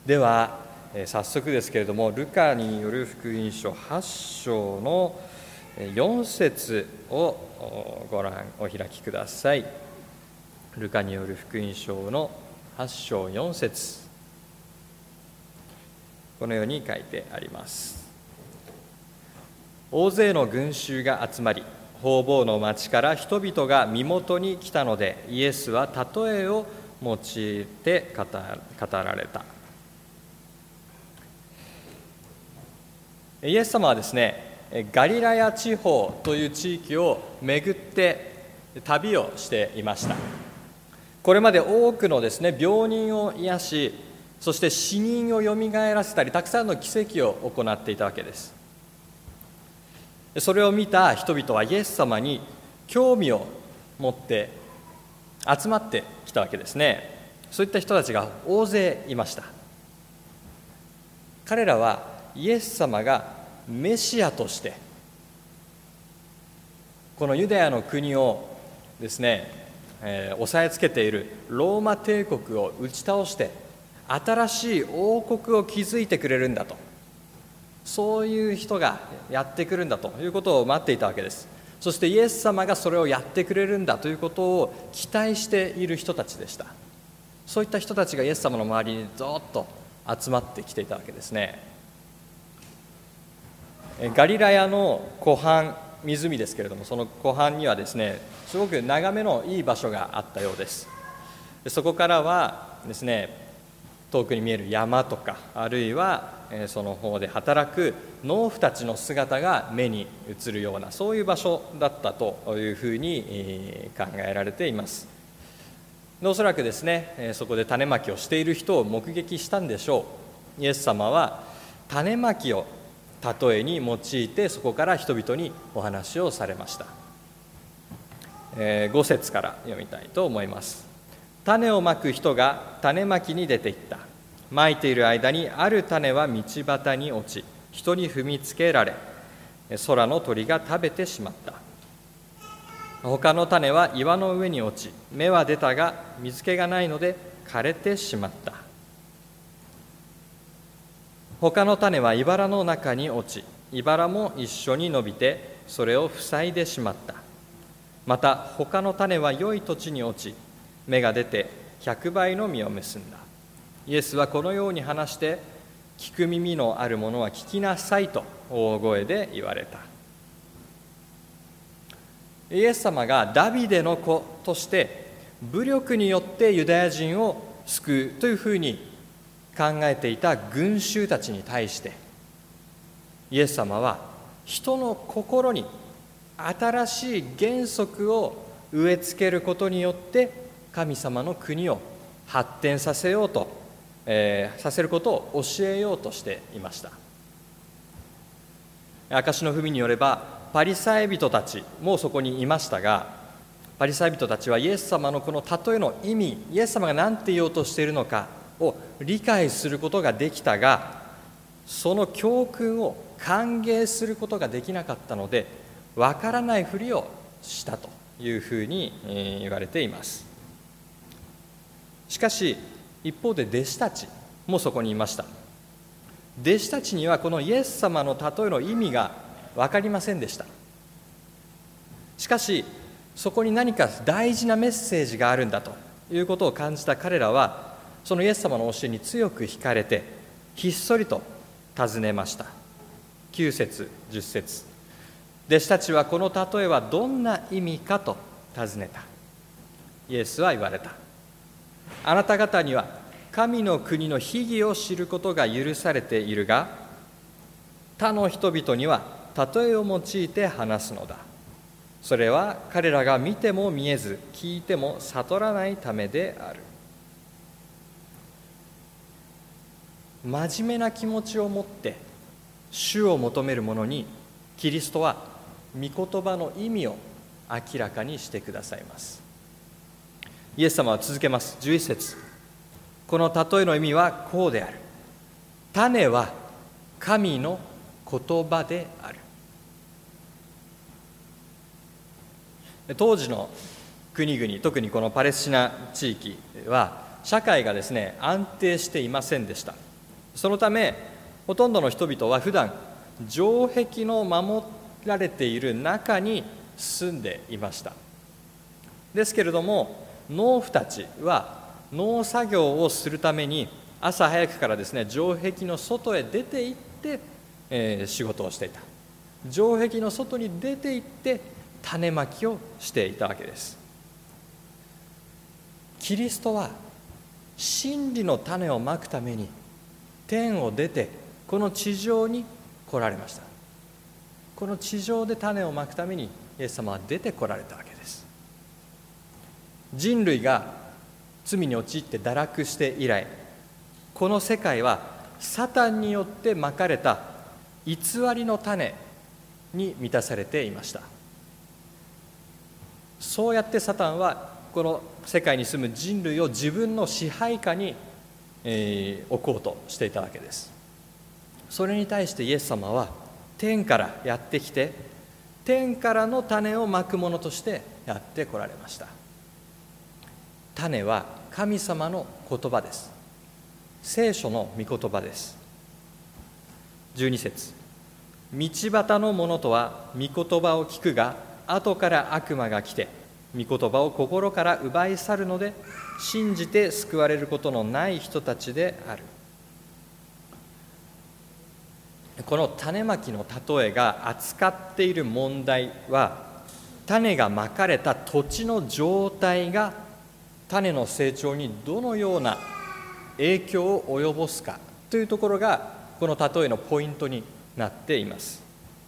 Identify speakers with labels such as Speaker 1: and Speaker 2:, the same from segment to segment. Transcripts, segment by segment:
Speaker 1: では早速ですけれども、ルカによる福音書8章の4節をお開きください。ルカによる福音書の8章4節、このように書いてあります。大勢の群衆が集まり、方々の町から人々が身元に来たので、イエスは例えを用いて語られた。イエス様はですね、ガリラヤ地方という地域を巡って旅をしていました。これまで多くのですね、病人を癒し、そして死人をよみがえらせたり、たくさんの奇跡を行っていたわけです。それを見た人々はイエス様に興味を持って集まってきたわけですね。そういった人たちが大勢いました。彼らはイエス様がメシアとしてこのユダヤの国をですね、押さえつけているローマ帝国を打ち倒して新しい王国を築いてくれるんだと、そういう人がやってくるんだということを待っていたわけです。そしてイエス様がそれをやってくれるんだということを期待している人たちでした。そういった人たちがイエス様の周りにぞーっと集まってきていたわけですね。ガリラヤの湖畔、湖ですけれども、その湖畔にはですね、すごく眺めのいい場所があったようです。そこからはですね、遠くに見える山とか、あるいはその方で働く農夫たちの姿が目に映るような、そういう場所だったというふうに考えられています。おそらくですね、そこで種まきをしている人を目撃したんでしょう。イエス様は種まきを例えに用いて、そこから人々にお話をされました。5節から読みたいと思います。種をまく人が種まきに出ていった。まいている間にある種は道端に落ち、人に踏みつけられ、空の鳥が食べてしまった。他の種は岩の上に落ち、芽は出たが水気がないので枯れてしまった。他の種は茨の中に落ち、茨も一緒に伸びてそれを塞いでしまった。また他の種は良い土地に落ち、芽が出て100倍の実を結んだ。イエスはこのように話して、聞く耳のある者は聞きなさいと大声で言われた。イエス様がダビデの子として武力によってユダヤ人を救うというふうに考えていた群衆たちに対して、イエス様は人の心に新しい原則を植え付けることによって神様の国を発展させようと、させることを教えようとしていました。証の文によればパリサイ人たちもそこにいましたが、パリサイ人たちはイエス様のこの例えの意味、イエス様が何て言おうとしているのかを理解することができたが、その教訓を歓迎することができなかったので、わからないふりをしたというふうに言われています。しかし一方で弟子たちもそこにいました。弟子たちにはこのイエス様の例えの意味が分かりませんでした。しかしそこに何か大事なメッセージがあるんだということを感じた彼らは、そのイエス様の教えに強く惹かれて、ひっそりと尋ねました。9節10節、弟子たちはこの例えはどんな意味かと尋ねた。イエスは言われた。あなた方には神の国の秘義を知ることが許されているが、他の人々には例えを用いて話すのだ。それは彼らが見ても見えず、聞いても悟らないためである。真面目な気持ちを持って主を求める者に、キリストは御言葉の意味を明らかにしてくださいます。イエス様は続けます。11節、この例えの意味はこうである。種は神の言葉である。当時の国々、特にこのパレスチナ地域は社会がですね、安定していませんでした。 そのためほとんどの人々は普段城壁の守られている中に住んでいました。ですけれども農夫たちは農作業をするために朝早くからですね、城壁の外へ出て行って、仕事をしていた。城壁の外に出て行って種まきをしていたわけです。キリストは真理の種をまくために天を出てこの地上に来られました。この地上で種をまくためにイエス様は出てこられたわけです。人類が罪に陥って堕落して以来、この世界はサタンによってまかれた偽りの種に満たされていました。そうやってサタンはこの世界に住む人類を自分の支配下に、置こうとしていたわけです。それに対してイエス様は天からやってきて、天からの種をまくものとしてやってこられました。種は神様の言葉です。聖書の御言葉です。12節、道端の者とは御言葉を聞くが、後から悪魔が来て御言葉を心から奪い去るので、信じて救われることのない人たちである。この種まきの例えが扱っている問題は、種がまかれた土地の状態が種の成長にどのような影響を及ぼすかというところがこの例えのポイントになっています。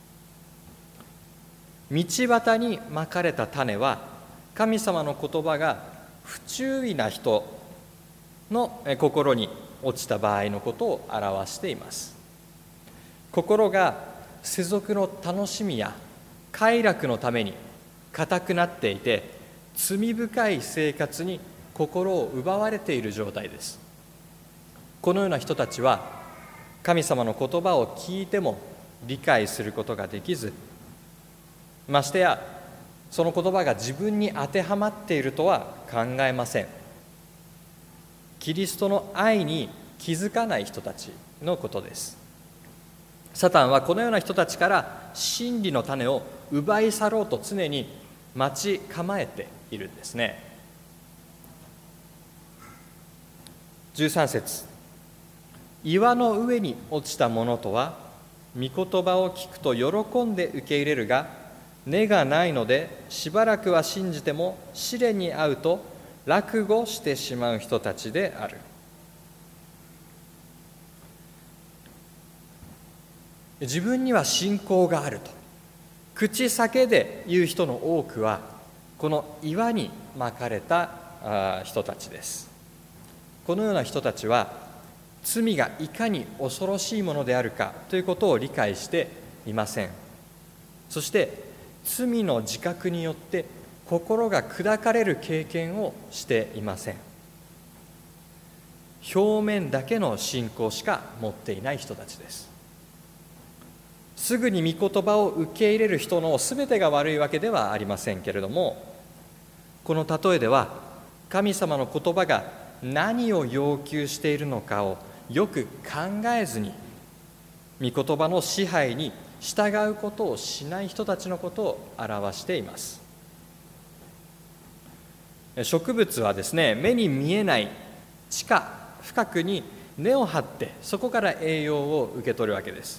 Speaker 1: 道端にまかれた種は、神様の言葉が不注意な人の心に落ちた場合のことを表しています。心が世俗の楽しみや快楽のために固くなっていて、罪深い生活に心を奪われている状態です。このような人たちは神様の言葉を聞いても理解することができず、ましてやその言葉が自分に当てはまっているとは考えません。キリストの愛に気づかない人たちのことです。サタンはこのような人たちから真理の種を奪い去ろうと常に待ち構えているんですね。13節、岩の上に落ちたものとは、御言葉を聞くと喜んで受け入れるが、根がないのでしばらくは信じても試練に遭うと落語してしまう人たちである。自分には信仰があると口裂けで言う人の多くは、この岩にまかれた人たちです。このような人たちは罪がいかに恐ろしいものであるかということを理解していません。そして罪の自覚によって心が砕かれる経験をしていません。表面だけの信仰しか持っていない人たちです。すぐに御言葉を受け入れる人のすべてが悪いわけではありませんけれども、この例えでは神様の言葉が何を要求しているのかをよく考えずに、御言葉の支配に従うことをしない人たちのことを表しています。植物はですね、目に見えない地下深くに根を張って、そこから栄養を受け取るわけです。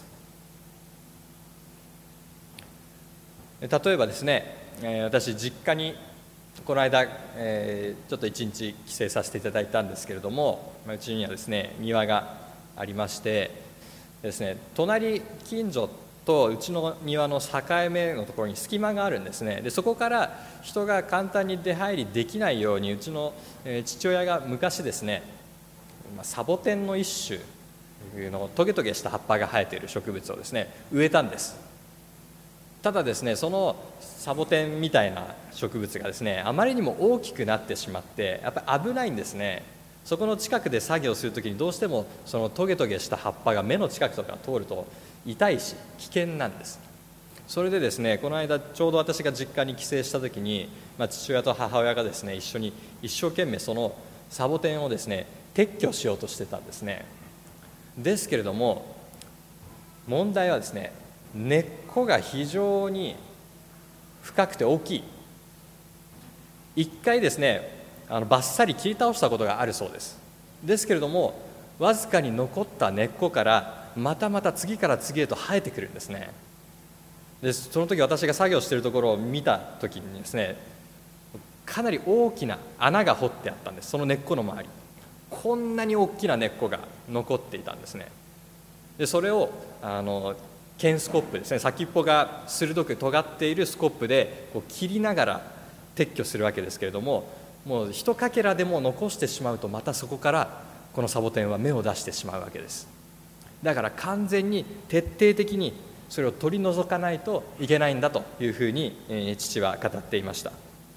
Speaker 1: 例えばですね、私実家にこの間、ちょっと一日帰省させていただいたんですけれども、うちにはですね庭がありましてですね、隣近所とうちの庭の境目のところに隙間があるんですね。でそこから人が簡単に出入りできないように、うちの父親が昔ですね、サボテンの一種のトゲトゲした葉っぱが生えている植物をですね植えたんです。ただですね、そのサボテンみたいな植物がですね、あまりにも大きくなってしまってやっぱり危ないんですね。そこの近くで作業するときにどうしてもそのトゲトゲした葉っぱが目の近くとか通ると痛いし危険なんです。それでですね、この間ちょうど私が実家に帰省したときに、父親と母親がですね一緒に一生懸命そのサボテンをですね撤去しようとしてたんですね。 ですけれども、問題はですね、根っこが非常に深くて大きい。一回ですね、バッサリ切り倒したことがあるそうです。ですけれども、わずかに残った根っこからまたまた次から次へと生えてくるんですね。でその時私が作業しているところを見た時にですね、かなり大きな穴が掘ってあったんです。その根っこの周り、こんなに大きな根っこが残っていたんですね。でそれを剣スコップですね、先っぽが鋭く尖っているスコップでこう切りながら撤去するわけですけれども、もう一かけらでも残してしまうと、またそこからこのサボテンは芽を出してしまうわけです。だから完全に徹底的にそれを取り除かないといけないんだというふうに父は語っていました。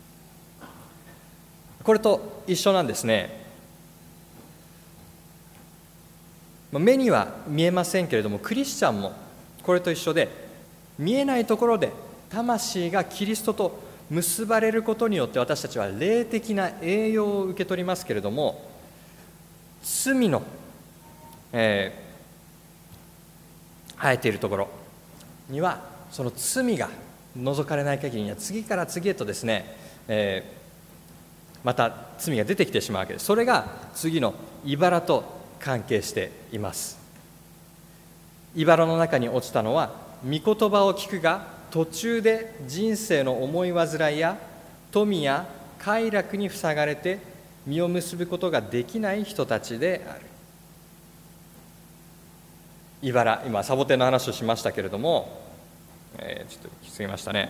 Speaker 1: これと一緒なんですね。目には見えませんけれども、クリスチャンもこれと一緒で、見えないところで魂がキリストと結ばれることによって私たちは霊的な栄養を受け取りますけれども、罪の、生えているところにはその罪が除かれない限りには次から次へとですね、また罪が出てきてしまうわけです。それが次の茨と関係しています。茨の中に落ちたのは、御言葉を聞くが途中で人生の思い煩いや富や快楽に塞がれて実を結ぶことができない人たちである。茨、今サボテンの話をしましたけれども、ちょっと行き過ぎましたね。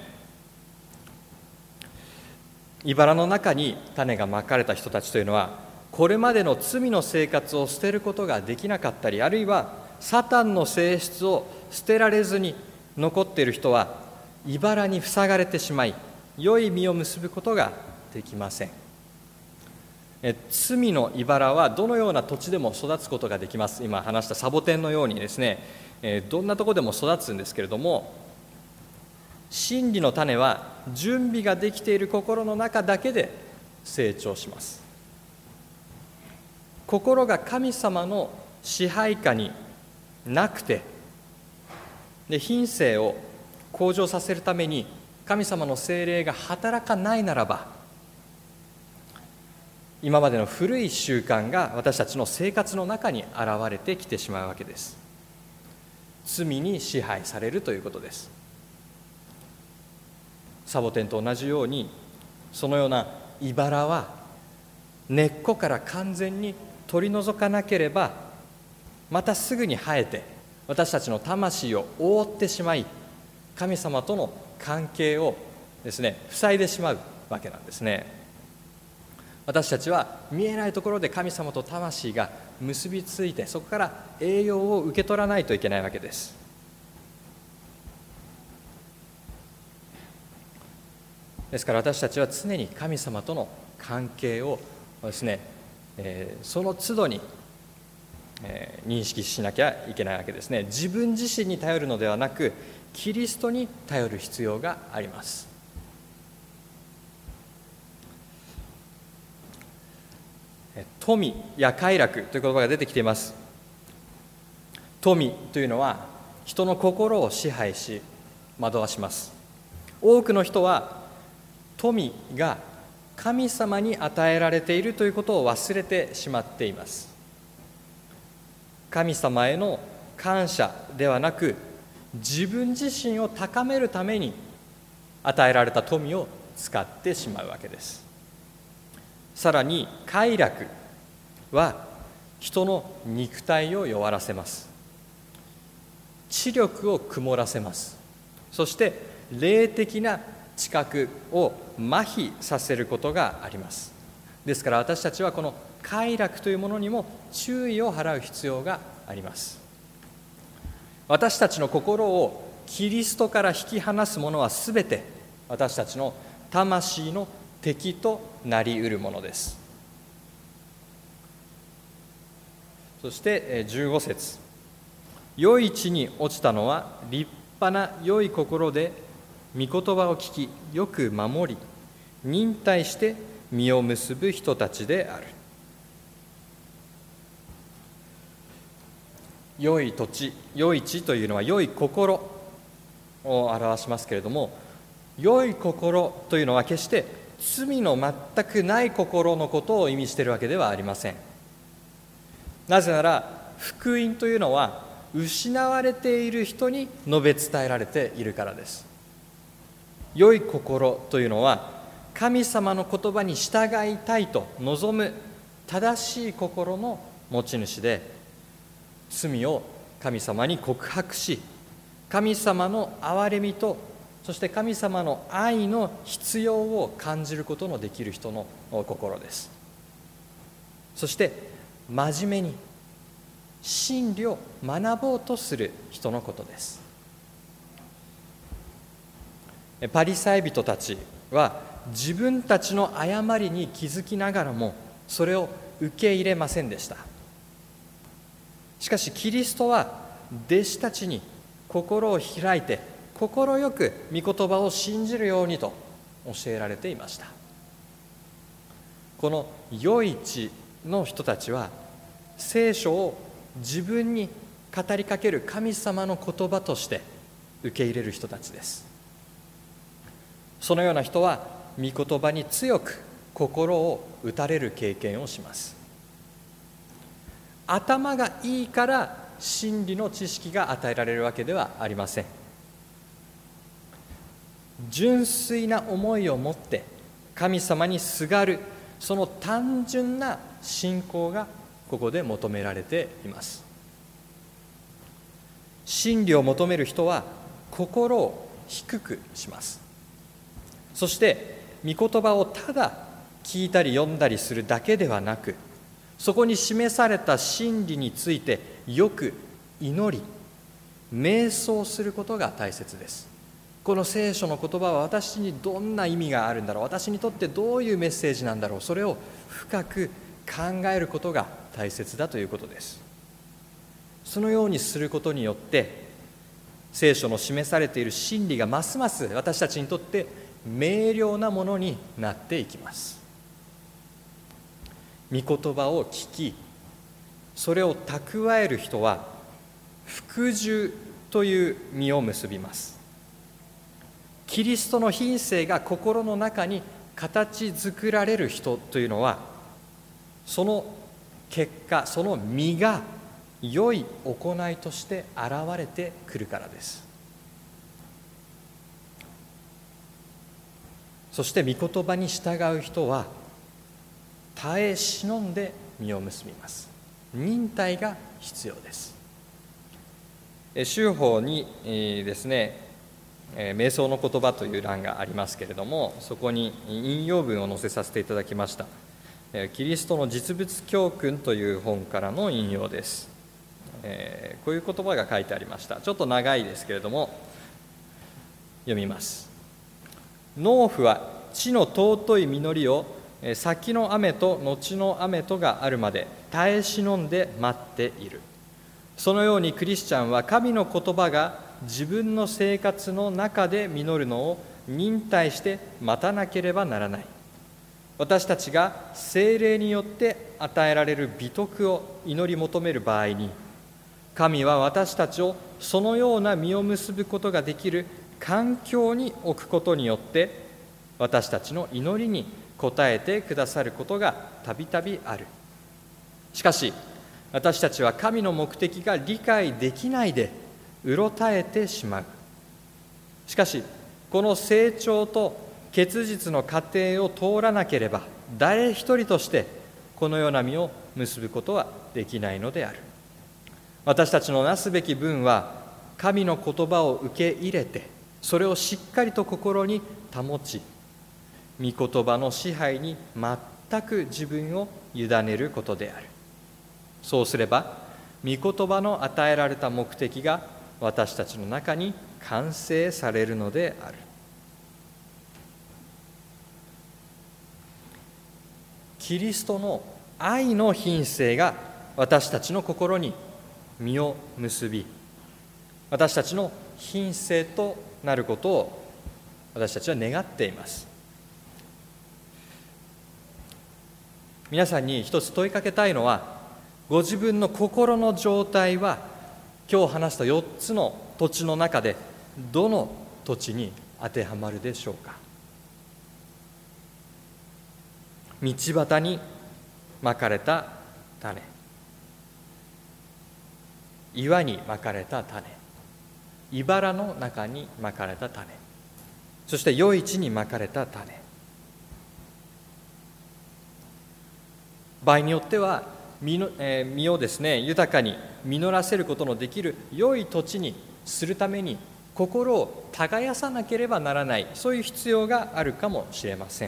Speaker 1: 茨の中に種がまかれた人たちというのは、これまでの罪の生活を捨てることができなかったり、あるいはサタンの性質を捨てられずに残っている人は、茨に塞がれてしまい、良い実を結ぶことができません。罪の茨はどのような土地でも育つことができます。今話したサボテンのようにですね、どんなところでも育つんですけれども、真理の種は準備ができている心の中だけで成長します。心が神様の支配下になくて、で品性を向上させるために神様の聖霊が働かないならば、今までの古い習慣が私たちの生活の中に現れてきてしまうわけです。罪に支配されるということです。サボテンと同じように、そのような茨は根っこから完全に取り除かなければ、またすぐに生えて私たちの魂を覆ってしまい、神様との関係をですね、塞いでしまうわけなんですね。私たちは見えないところで神様と魂が結びついて、そこから栄養を受け取らないといけないわけです。ですから私たちは常に神様との関係をですね、その都度に、認識しなきゃいけないわけですね。自分自身に頼るのではなく、キリストに頼る必要があります。富や快楽という言葉が出てきています。富というのは人の心を支配し惑わします。多くの人は富が神様に与えられているということを忘れてしまっています。神様への感謝ではなく、自分自身を高めるために与えられた富を使ってしまうわけです。さらに快楽は人の肉体を弱らせます。知力を曇らせます。そして霊的な知覚を麻痺させることがあります。ですから私たちはこの快楽というものにも注意を払う必要があります。私たちの心をキリストから引き離すものはすべて私たちの魂の敵となりうるものです。そして15節、良い地に落ちたのは立派な良い心で御言葉を聞きよく守り忍耐して実を結ぶ人たちである。 良い土地、良い地というのは良い心を表しますけれども、良い心というのは決して罪の全くない心のことを意味しているわけではありません。なぜなら福音というのは失われている人に述べ伝えられているからです。良い心というのは神様の言葉に従いたいと望む正しい心の持ち主で、罪を神様に告白し、神様の憐れみとそして神様の愛の必要を感じることのできる人の心です。そして真面目に真理を学ぼうとする人のことです。パリサイ人たちは自分たちの誤りに気づきながらもそれを受け入れませんでした。しかしキリストは弟子たちに心を開いて心よく御言葉を信じるようにと教えられていました。この良い地の人たちは聖書を自分に語りかける神様の言葉として受け入れる人たちです。そのような人は御言葉に強く心を打たれる経験をします。頭がいいから真理の知識が与えられるわけではありません。純粋な思いを持って神様にすがる、その単純な信仰がここで求められています。真理を求める人は心を低くします。そして御言葉をただ聞いたり読んだりするだけではなく、そこに示された真理についてよく祈り瞑想することが大切です。この聖書の言葉は私にどんな意味があるんだろう、私にとってどういうメッセージなんだろう、それを深く考えることが大切だということです。そのようにすることによって聖書の示されている真理がますます私たちにとって明瞭なものになっていきます。御言葉を聞き、それを蓄える人は服従という実を結びます。キリストの品性が心の中に形作られる人というのは、その結果、その実が良い行いとして現れてくるからです。そして御言葉に従う人は耐え忍んで実を結びます。忍耐が必要です。修法にですね、瞑想の言葉という欄がありますけれども、そこに引用文を載せさせていただきました。キリストの実物教訓という本からの引用です。こういう言葉が書いてありました。ちょっと長いですけれども読みます。農夫は地の尊い実りを先の雨と後の雨とがあるまで耐え忍んで待っている。そのようにクリスチャンは神の言葉が自分の生活の中で実るのを忍耐して待たなければならない。私たちが聖霊によって与えられる美徳を祈り求める場合に、神は私たちをそのような実を結ぶことができる環境に置くことによって私たちの祈りに応えてくださることがたびたびある。しかし私たちは神の目的が理解できないでうろたえてしまう。しかしこの成長と結実の過程を通らなければ誰一人としてこのような実を結ぶことはできないのである。私たちのなすべき分は神の言葉を受け入れて、それをしっかりと心に保ち、御言葉の支配に全く自分を委ねることである。そうすれば御言葉の与えられた目的が私たちの中に完成されるのである。キリストの愛の品性が私たちの心に実を結び、私たちの品性となることを私たちは願っています。皆さんに一つ問いかけたいのは、ご自分の心の状態は今日話した4つの土地の中でどの土地に当てはまるでしょうか。道端にまかれた種、岩にまかれた種、茨の中にまかれた種、そして良い地にまかれた種。場合によっては実をですね、豊かに実らせることのできる良い土地にするために心を耕さなければならない、そういう必要があるかもしれません。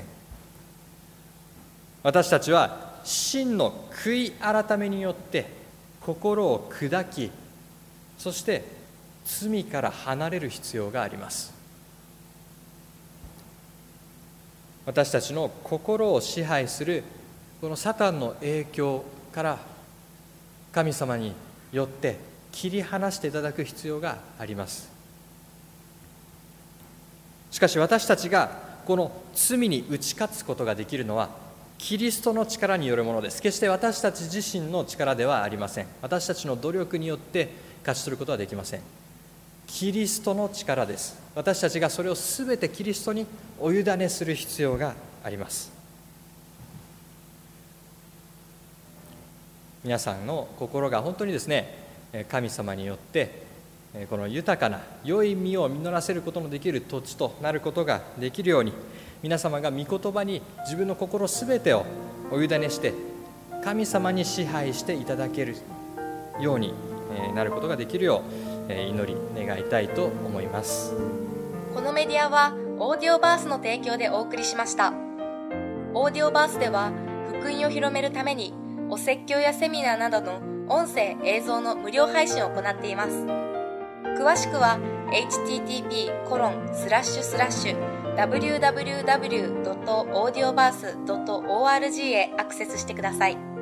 Speaker 1: 私たちは真の悔い改めによって心を砕き、そして罪から離れる必要があります。私たちの心を支配するこのサタンの影響から神様によって切り離していただく必要があります。しかし私たちがこの罪に打ち勝つことができるのはキリストの力によるものです。決して私たち自身の力ではありません。私たちの努力によって勝ち取ることはできません。キリストの力です。私たちがそれをすべてキリストにお委ねする必要があります。皆さんの心が本当にですね、神様によってこの豊かな良い実を実らせることのできる土地となることができるように、皆様が御言葉に自分の心すべてをお委ねして神様に支配していただけるようになることができるよう祈り願いたいと思います。
Speaker 2: このメディアはオーディオバースの提供でお送りしました。オーディオバースでは福音を広めるためにお説教やセミナーなどの音声映像の無料配信を行っています。詳しくは http://www.audioverse.org へアクセスしてください。